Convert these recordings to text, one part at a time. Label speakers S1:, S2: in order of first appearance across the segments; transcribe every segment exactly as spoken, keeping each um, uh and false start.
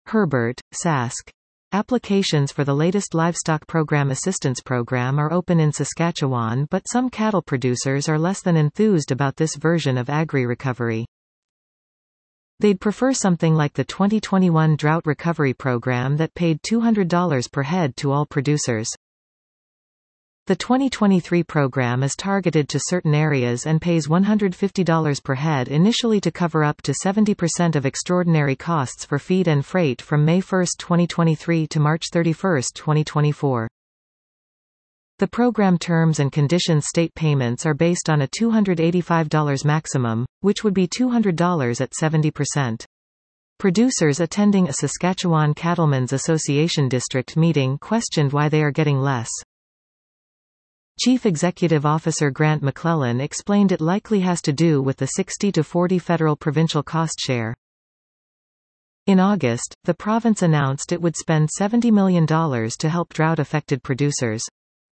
S1: Herbert, Sask. Applications for the latest Livestock Program Assistance Program are open in Saskatchewan, but some cattle producers are less than enthused about this version of agri-recovery. They'd prefer something like the twenty twenty-one Drought Recovery Program that paid two hundred dollars per head to all producers. The twenty twenty-three program is targeted to certain areas and pays one hundred fifty dollars per head initially to cover up to seventy percent of extraordinary costs for feed and freight from May first twenty twenty-three to March thirty-first twenty twenty-four. The program terms and conditions state payments are based on a two hundred eighty-five dollars maximum, which would be two hundred dollars at seventy percent. Producers attending a Saskatchewan Cattlemen's Association district meeting questioned why they are getting less. Chief Executive Officer Grant McClellan explained it likely has to do with the sixty to forty federal-provincial cost share. In August, the province announced it would spend seventy million dollars to help drought-affected producers.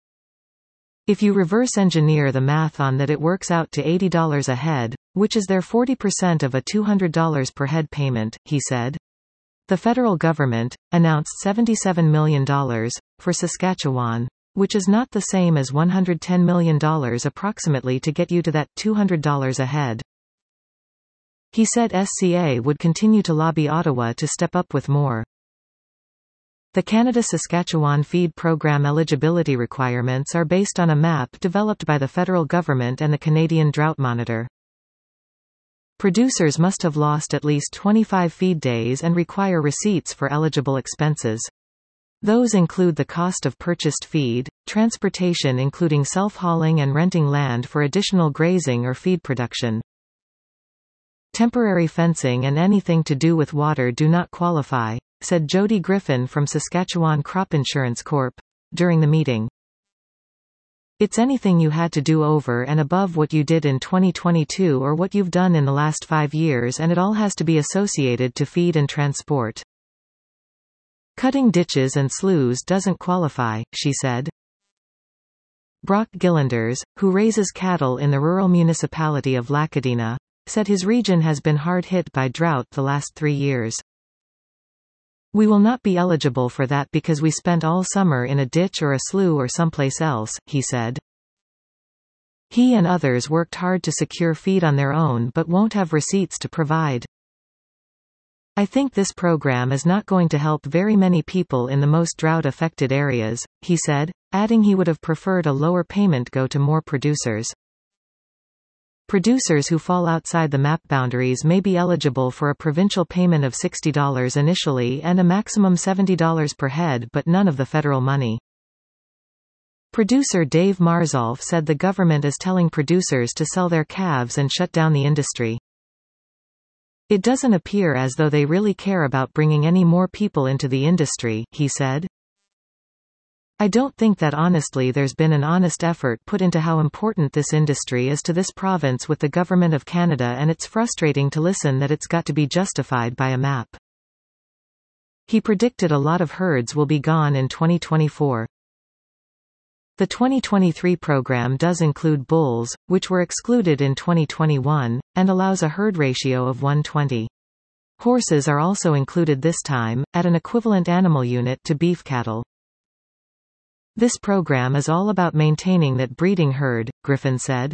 S1: If you reverse engineer the math on that, it works out to eighty dollars a head, which is their forty percent of a two hundred dollars per head payment, he said. The federal government announced seventy-seven million dollars for Saskatchewan, which is not the same as one hundred ten million dollars approximately to get you to that two hundred dollars a head. He said S C A would continue to lobby Ottawa to step up with more. The Canada-Saskatchewan Feed Program eligibility requirements are based on a map developed by the federal government and the Canadian Drought Monitor. Producers must have lost at least twenty-five feed days and require receipts for eligible expenses. Those include the cost of purchased feed, transportation including self-hauling and renting land for additional grazing or feed production. Temporary fencing and anything to do with water do not qualify, said Jody Griffin from Saskatchewan Crop Insurance Corporation, during the meeting. It's anything you had to do over and above what you did in twenty twenty-two or what you've done in the last five years, and it all has to be associated to feed and transport. Cutting ditches and sloughs doesn't qualify, she said. Brock Gillanders, who raises cattle in the rural municipality of Lacadina, said his region has been hard hit by drought the last three years. We will not be eligible for that because we spent all summer in a ditch or a slough or someplace else, he said. He and others worked hard to secure feed on their own but won't have receipts to provide. I think this program is not going to help very many people in the most drought-affected areas, he said, adding he would have preferred a lower payment go to more producers. Producers who fall outside the map boundaries may be eligible for a provincial payment of sixty dollars initially and a maximum seventy dollars per head, but none of the federal money. Producer Dave Marzolf said the government is telling producers to sell their calves and shut down the industry. It doesn't appear as though they really care about bringing any more people into the industry, he said. I don't think that honestly there's been an honest effort put into how important this industry is to this province with the Government of Canada, and it's frustrating to listen that it's got to be justified by a map. He predicted a lot of herds will be gone in twenty twenty-four. The twenty twenty-three program does include bulls, which were excluded in twenty twenty-one, and allows a herd ratio of one twenty. Horses are also included this time, at an equivalent animal unit to beef cattle. This program is all about maintaining that breeding herd, Griffin said.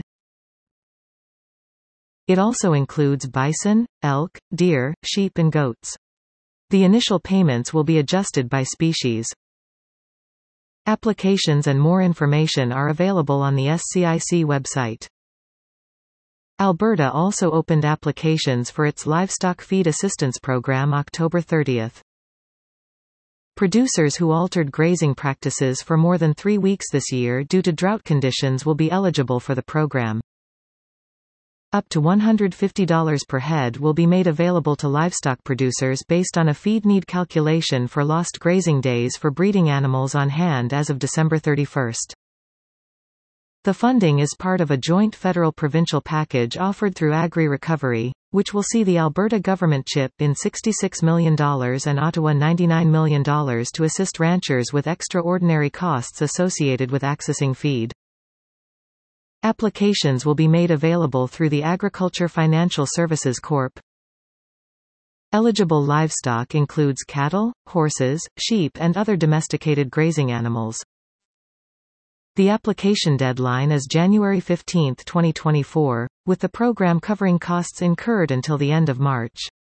S1: It also includes bison, elk, deer, sheep and goats. The initial payments will be adjusted by species. Applications and more information are available on the S C I C website. Alberta also opened applications for its Livestock Feed Assistance Program October thirtieth. Producers who altered grazing practices for more than three weeks this year due to drought conditions will be eligible for the program. Up to one hundred fifty dollars per head will be made available to livestock producers based on a feed need calculation for lost grazing days for breeding animals on hand as of December thirty-first. The funding is part of a joint federal-provincial package offered through Agri-Recovery, which will see the Alberta government chip in sixty-six million dollars and Ottawa ninety-nine million dollars to assist ranchers with extraordinary costs associated with accessing feed. Applications will be made available through the Agriculture Financial Services Corporation. Eligible livestock includes cattle, horses, sheep and other domesticated grazing animals. The application deadline is January fifteenth twenty twenty-four, with the program covering costs incurred until the end of March.